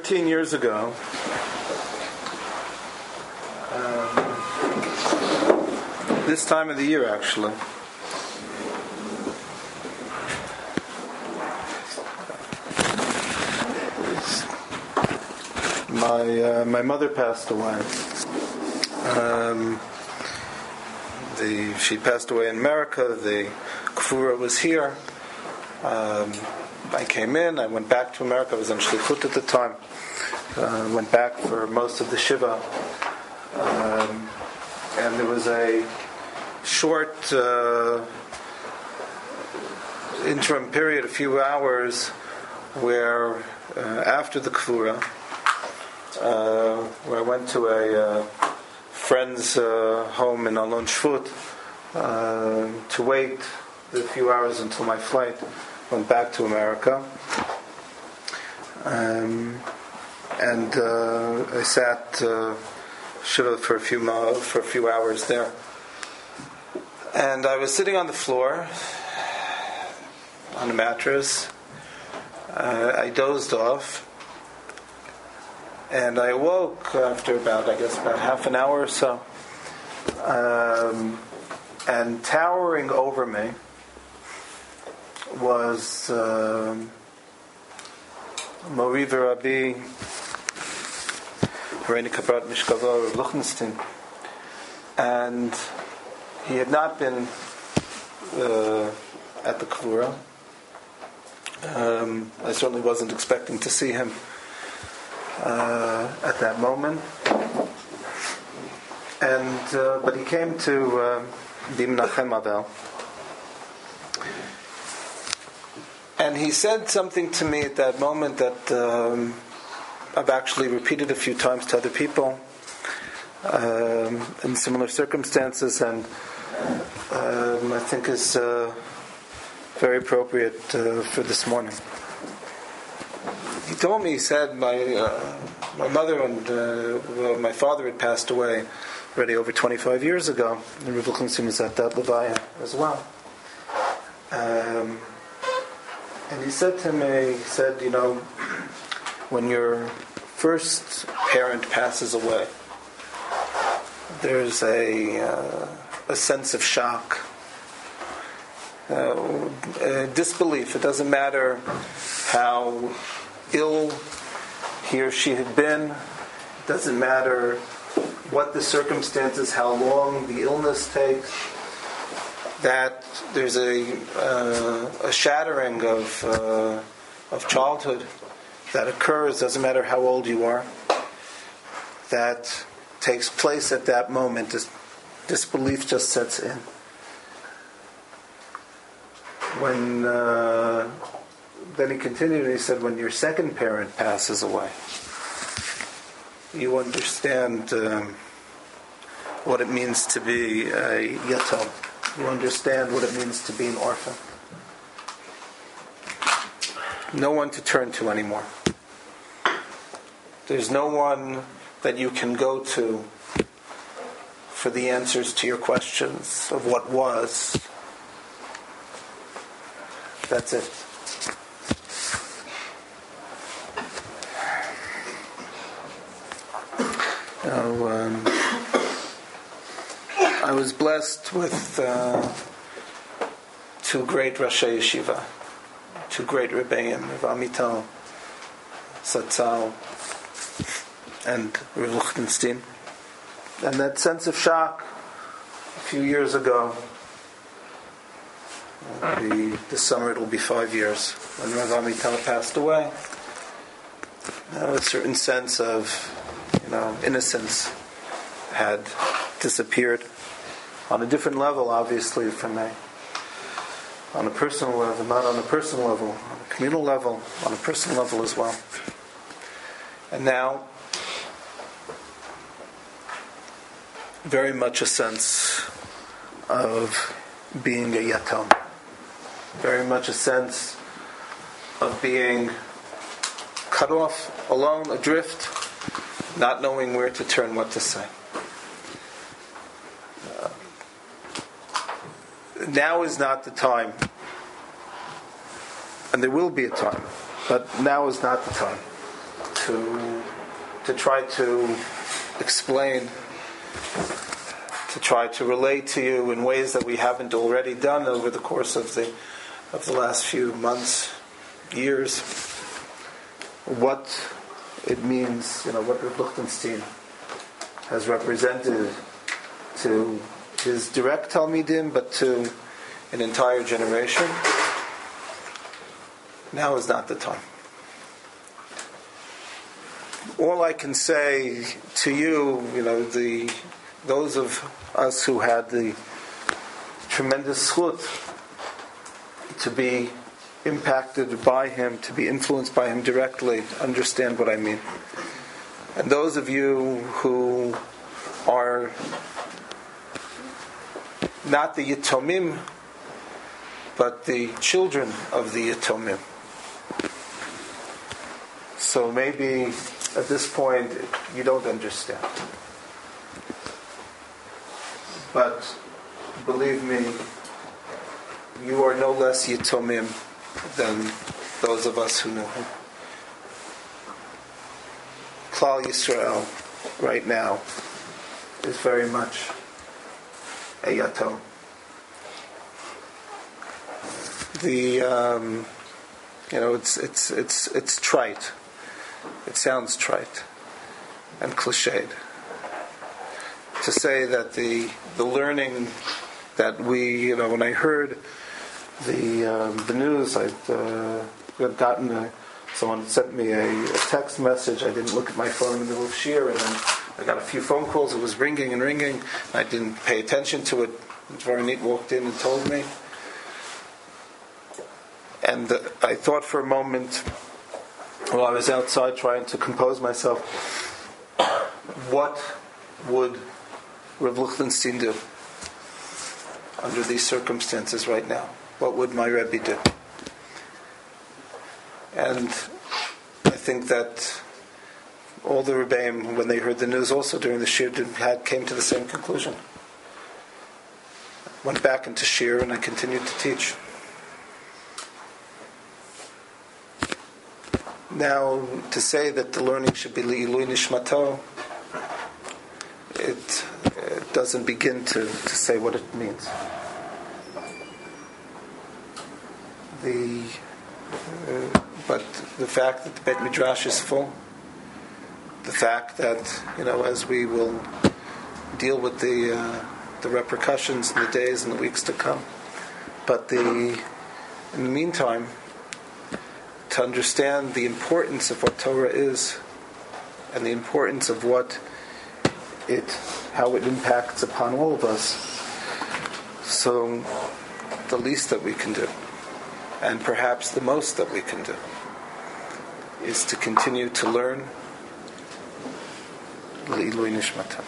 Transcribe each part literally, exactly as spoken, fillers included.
thirteen years ago, um, this time of the year actually, my uh, my mother passed away. Um, the she passed away in America. The kfura was here. Um, I came in, I went back to America, I was in Shlichut at the time, uh, went back for most of the Shiva, um, and there was a short uh, interim period, a few hours, where uh, after the Kfura, uh, where I went to a uh, friend's uh, home in Alon Shvut uh, to wait the few hours until my flight. Went back to America, um, and uh, I sat uh, shiva for a few mo- for a few hours there. And I was sitting on the floor on a mattress. Uh, I dozed off, and I awoke after about, I guess, about half an hour or so. Um, and towering over me was uh, Mori Rabbi Reini Kabrat Mishkava of Luchtenstein, and he had not been uh, at the Kfura. Um, I certainly wasn't expecting to see him uh, at that moment, and uh, but he came to uh, Bimnachem Avel. And he said something to me at that moment that um, I've actually repeated a few times to other people um, in similar circumstances, and um, I think is uh, very appropriate uh, for this morning. He told me, he said, my uh, my mother and uh, well, my father had passed away already over twenty-five years ago, and Rav Luchtenstein was at that Levaya as well. Um, And he said to me, he said, you know, when your first parent passes away, there's a uh, a sense of shock, uh, a disbelief. It doesn't matter how ill he or she had been. It doesn't matter what the circumstances, how long the illness takes. That there's a uh, a shattering of uh, of childhood that occurs. Doesn't matter how old you are. That takes place at that moment. This disbelief just sets in. When uh, then he continued and he said, when your second parent passes away, you understand um, what it means to be a yatom. You understand what it means to be an orphan. No one to turn to anymore. There's no one that you can go to for the answers to your questions of what was. That's it. Now, um, I was blessed with uh, two great Rashi Yeshiva, two great Rebbeim, Rav Amital Satzal and Rav Luchtenstein. And that sense of shock a few years ago, uh, the, this summer it will be five years, when Rav Amital passed away, uh, a certain sense of, you know, innocence had disappeared. On a different level, obviously, for me. On a personal level, not on a personal level, on a communal level, on a personal level as well. And now, very much a sense of being a yatom. Very much a sense of being cut off, alone, adrift, not knowing where to turn, what to say. Now is not the time, and there will be a time, but now is not the time to to try to explain, to try to relate to you in ways that we haven't already done over the course of the of the last few months, years, what it means, you know, what Reb Lichtenstein has represented to his direct Talmidim, but to an entire generation. Now is not the time. All I can say to you, you know, the those of us who had the tremendous schut to be impacted by him, to be influenced by him directly, understand what I mean. And those of you who are not the Yitomim, but the children of the Yitomim. So maybe at this point you don't understand. But believe me, you are no less Yitomim than those of us who know him. Klal Yisrael right now is very much a Yatom. The um, you know it's it's it's it's trite. It sounds trite and cliched to say that the the learning that we, you know, when I heard the um, the news, I'd uh, had gotten a, someone sent me a, a text message. I didn't look at my phone in the middle of Shir, and then I got a few phone calls. It was ringing and ringing. I didn't pay attention to it. Varanit walked in and told me, and uh, I thought for a moment, while I was outside trying to compose myself, what would Rav Lichtenstein do under these circumstances right now? What would my Rebbe do? And I think that all the Rebbeim, when they heard the news also during the Shir, had, came to the same conclusion. Went back into Shir and I continued to teach. Now, to say that the learning should be Le'ilui Nishmato, it, it doesn't begin to, to say what it means. The uh, but the fact that the Beit Midrash is full, the fact that, you know, as we will deal with the uh, the repercussions in the days and the weeks to come, but the in the meantime, to understand the importance of what Torah is and the importance of what it, how it impacts upon all of us. So the least that we can do, and perhaps the most that we can do, is to continue to learn Le'ilui Nishmato.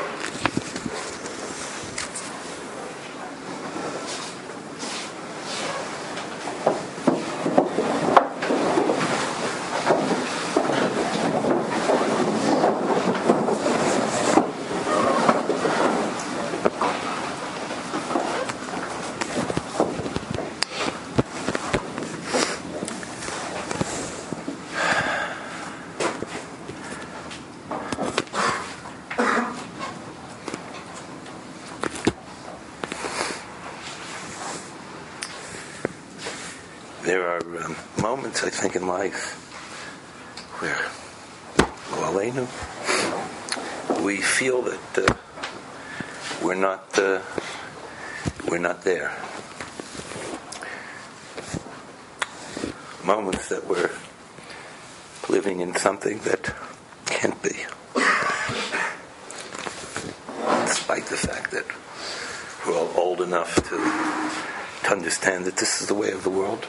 There are um, moments, I think, in life where, Aleinu, we feel that uh, we're not uh, we're not there. Moments that we're living in something that can't be, despite the fact that we're all old enough to to understand that this is the way of the world.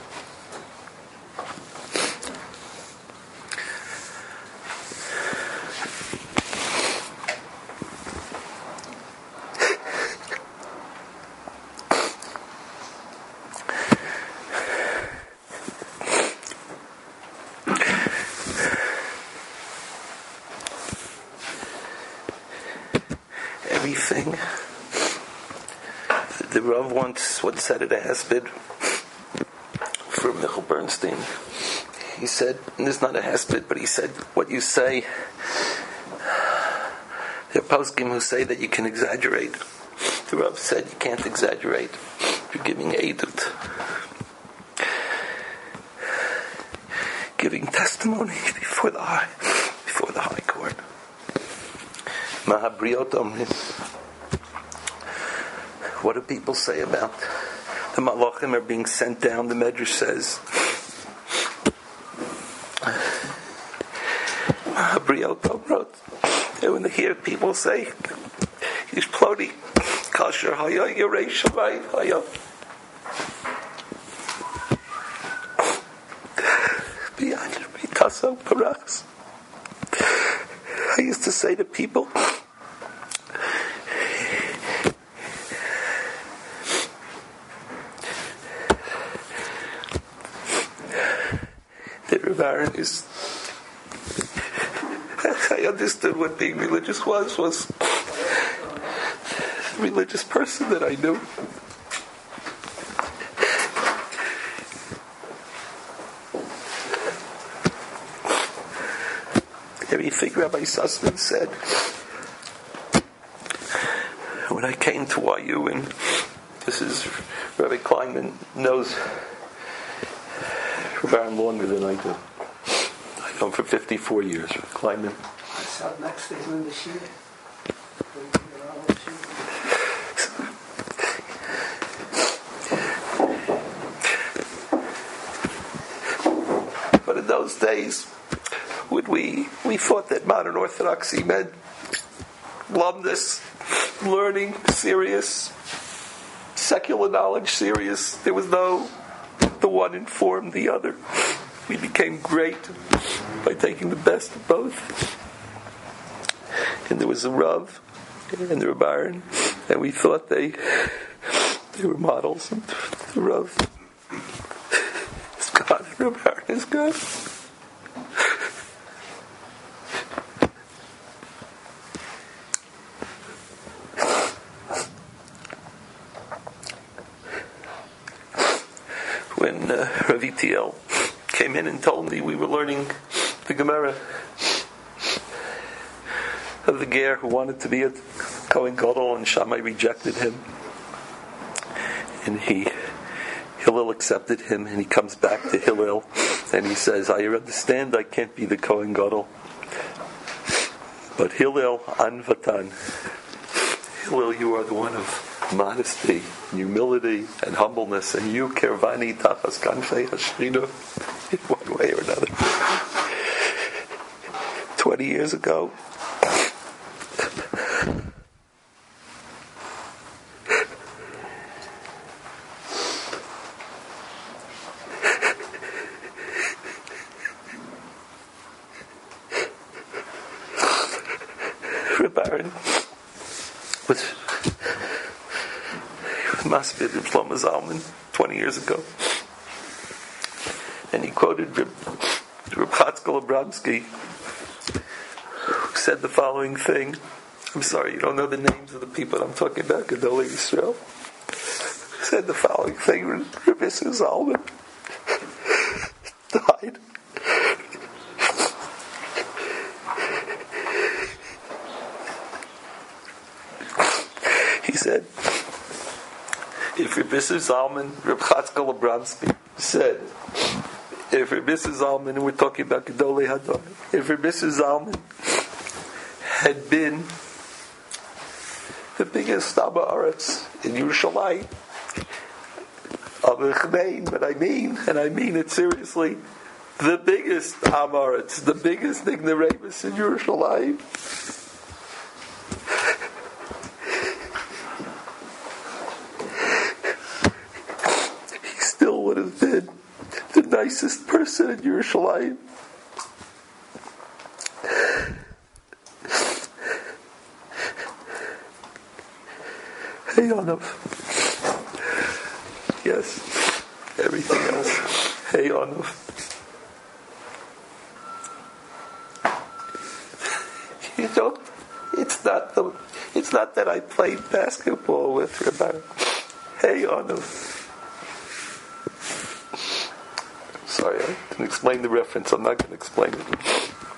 Everything. The Rav once, once said at a Hesped for Michael Bernstein. he said, and this is not a hesped, but he said, what you say, there are poskim who say that you can exaggerate. The Rav said you can't exaggerate. You're giving edut, giving testimony before the high, before the high court. Mahabriot Omri. What do people say about the malachim are being sent down? The Medrash says, Mahabriot Omrot. And when they hear people say, Yishplodi, Kasher Haya Yerei Shamayim Haya. Bitaso Paras. I used to say to people, that Rav Aaron is, I understood what being religious was, was the religious person that I knew. Everything Rabbi Sussman said. When I came to Y U, and this is, Rabbi Kleinman knows Rabbi Aaron longer than I do. I've known for fifty-four years, Rabbi Kleinman. I sat next to him in the sheet. But in those days, when we we thought that modern Orthodoxy meant lumdus, learning, serious, secular knowledge, serious. There was no, the one informed the other. We became great by taking the best of both. And there was a Rav and the Rav Aaron, and we thought they they were models. And the Rav is God, and Rav Aaron is God. When uh, Rav E T L came in and told me we were learning the Gemara of the Ger who wanted to be a Kohen Gadol, and Shammai rejected him, and he Hillel accepted him, and he comes back to Hillel and he says, I understand I can't be the Kohen Gadol, but Hillel Anvatan, Hillel, you are the one of modesty, humility, and humbleness, and you Kervani Tachas Kanfei Hashchina, in one way or another. Twenty years ago, Reb Aaron was Masbid in Shlomo Zalman twenty years ago, and he quoted Reb, Reb Chatzkel Abramsky, who said the following thing. I'm sorry, you don't know the names of the people I'm talking about, Gedolei Yisrael. Said the following thing. Reb Yisrael Zalman died. He said, if Reb Yisrael Zalman, Reb Chatzkel Abramsky said, if Reb Yisrael Zalman, and we're talking about Gedolei Hadar, if Reb Yisrael Zalman had been the biggest Abba Aretz in Yerushalayim, but I mean, and I mean it seriously, the biggest Am Aretz, the biggest Ignoramus in Yerushalayim, he still would have been the nicest person in Yerushalayim. Hey, Yonav. Yes, everything else. Hey, Yonav. You don't. It's not the. It's not that I played basketball with Rabbi. Hey, Yonav. sorry, I didn't explain the reference. I'm not going to explain it.